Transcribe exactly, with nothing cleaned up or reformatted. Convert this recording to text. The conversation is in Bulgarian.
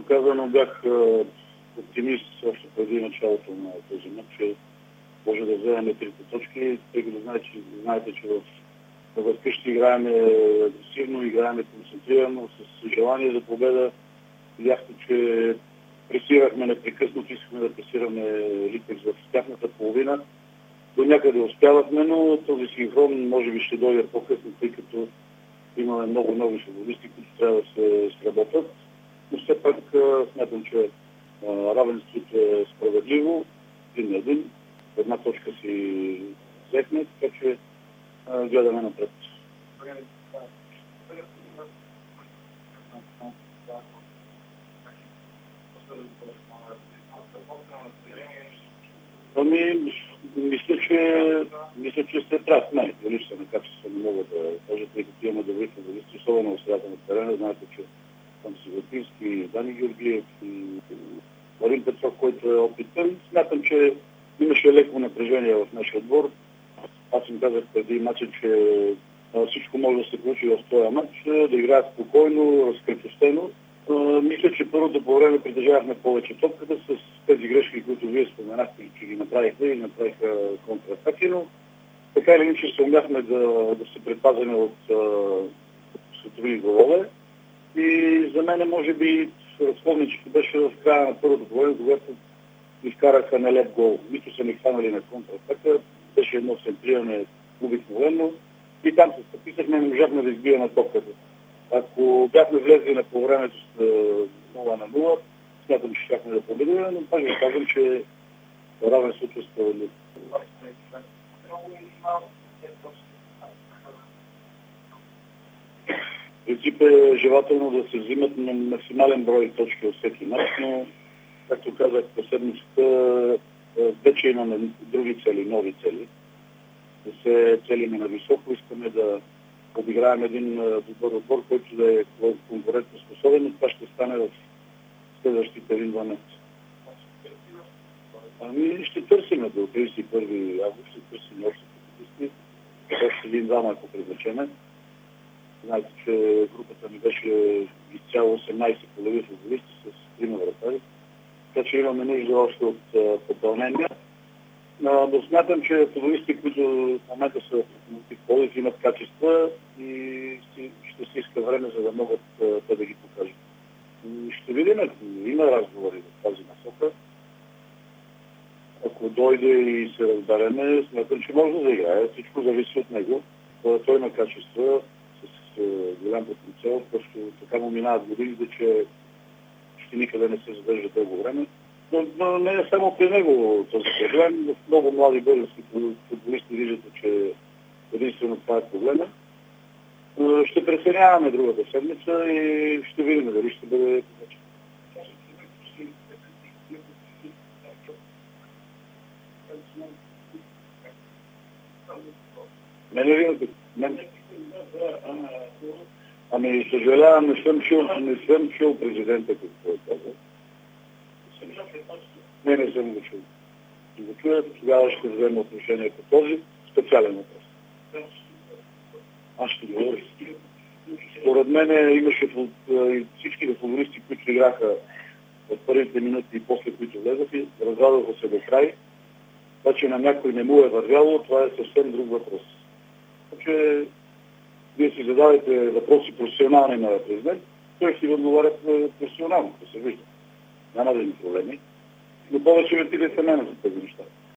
казано бях оптимист още преди началото на този матч, че може да вземем трите точки, тъй като знаете, знаете, че в къщи играем агресивно, играем концентрирано, с желание за победа. Видяхте, че пресирахме непрекъснато, искахме да пресираме Липекс в тяхната половина. До някъде успявахме, но този синхрон може би ще дойде по-късно, тъй като имаме много нови футболисти, които трябва да се сработят. Но все пак смятам, че равенството е справедливо, един на един. Една точка си взехме, така че гледаме напред. Ами, мисля, че, мисля, че сте прав. Не, дали ще на качество не мога да кажа, тъй като имаме добри футболисти, особено в средата на терена. Знаете, че там си Ватински, Дани Георгиев и Марин Петров, който е опитен. Смятам, че имаше леко напрежение в нашия отбор. Аз им казах преди матча, че всичко може да се получи в този матч, да играят спокойно, разкрепостено. Мисля, че първото по време притежавахме повече топката с тези грешки, които вие споменахте, че ги направихме и направиха контратаки, но така или иначе се умяхме да, да се предпазваме от светови голове. И за мен може би разходничето беше в края на първото по време, когато изкараха нелеп гол. Нито са ни хванали на контратака, беше едно центриране обикновено и там се стъписахме, не можахме да избием топката. Ако бяхме влезли на по времето с нула на нула, смятам, че щяхме да победим, но пак ви казвам, че равенството е справедливо. В принцип е желателно да се взимат на максимален брой точки от всеки мач, но, както казах, по седмицата вече имаме други цели, нови цели. Да се целиме на високо, искаме да обиграем един добър отбор, който да е конкурентоспособен, но това ще стане в следващите един-два месеца. Ами ще търсим до тридесет и първи август, ще търсим още футболисти, още един-двама, ако привлечеме. Знаете, че групата ни беше изцяло осемнайсет полови футболисти с трима вратари, така че имаме нужда още от попълнения. Но смятам, че футболисти, които в момента са в Пловдив, имат качества и ще се иска време, за да могат те да ги покажат. Ще видим, има разговори в тази насока. Ако дойде и се разбереме, смятам, че може да заиграе. Всичко зависи от него. Той има качества с голям потенциал, просто така му минават годините, че ще никъде не се задържа дълго време. Но, но не е само при него този проблем. В много млади български футболисти виждате, че единствено това е проблема. Ще преценяваме другата седмица и ще видим дали ще бъде повече. Мене ли? Мен... Ами, съжалявам, не съм чул, не съм чул президента какво е казал. Не, не съм го чул. Ще го чуя, тогава ще взема отношение по този специален въпрос. Аз ще говоря. Според мен имаше и всичките футболисти, които играха в първите минути и после които влезаха, раздадоха се до край. Това, че на някой не му е вървяло, това е съвсем друг въпрос. Така че вие си задавате въпроси професионални на президент, той ще ви отговаря професионално, да се вижда. Няма да има проблеми. Но повече ме питайте мене за тези неща.